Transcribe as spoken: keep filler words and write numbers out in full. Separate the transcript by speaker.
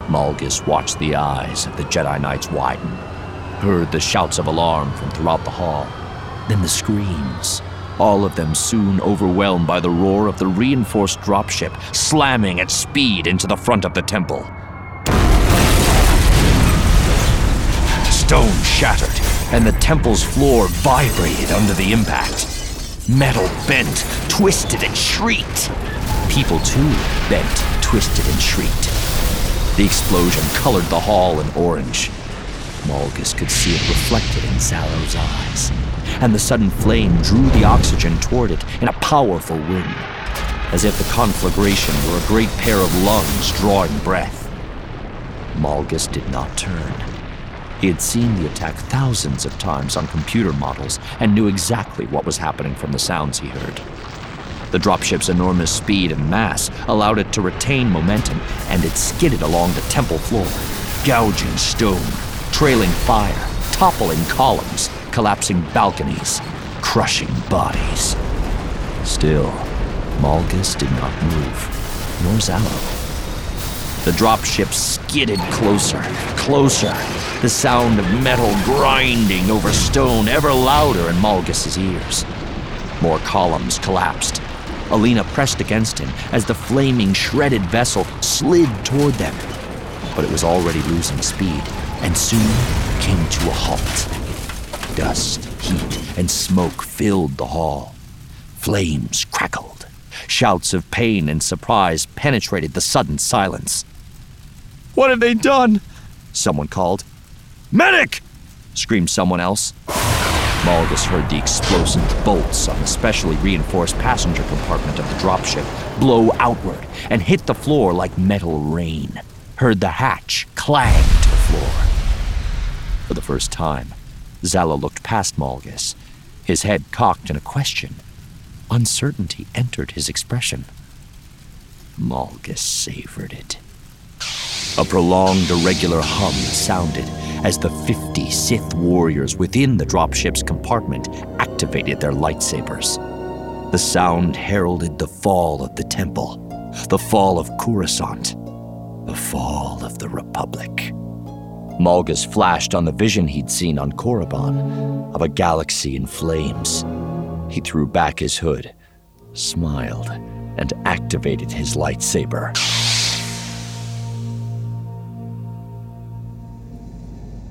Speaker 1: Malgus watched the eyes of the Jedi Knights widen, heard the shouts of alarm from throughout the hall, then the screams, all of them soon overwhelmed by the roar of the reinforced dropship slamming at speed into the front of the temple. Stone shattered, and the temple's floor vibrated under the impact. Metal bent, twisted, and shrieked. People, too, bent, twisted, and shrieked. The explosion colored the hall in orange. Malgus could see it reflected in Zallow's eyes, and the sudden flame drew the oxygen toward it in a powerful wind, as if the conflagration were a great pair of lungs drawing breath. Malgus did not turn. He had seen the attack thousands of times on computer models and knew exactly what was happening from the sounds he heard. The dropship's enormous speed and mass allowed it to retain momentum, and it skidded along the temple floor, gouging stone, trailing fire, toppling columns, collapsing balconies, crushing bodies. Still, Malgus did not move, nor Zallow. The dropship skidded closer, closer, the sound of metal grinding over stone ever louder in Malgus's ears. More columns collapsed. Alina pressed against him as the flaming, shredded vessel slid toward them. But it was already losing speed, and soon came to a halt. Dust, heat, and smoke filled the hall. Flames crackled. Shouts of pain and surprise penetrated the sudden silence. "What have they done?" someone called. "Medic!" screamed someone else. Malgus heard the explosive bolts on the specially reinforced passenger compartment of the dropship blow outward and hit the floor like metal rain. Heard the hatch clang to the floor. For the first time, Zallow looked past Malgus, his head cocked in a question. Uncertainty entered his expression. Malgus savored it. A prolonged, irregular hum sounded as the fifty Sith warriors within the dropship's compartment activated their lightsabers. The sound heralded the fall of the temple, the fall of Coruscant, the fall of the Republic. Malgus flashed on the vision he'd seen on Korriban of a galaxy in flames. He threw back his hood, smiled, and activated his lightsaber.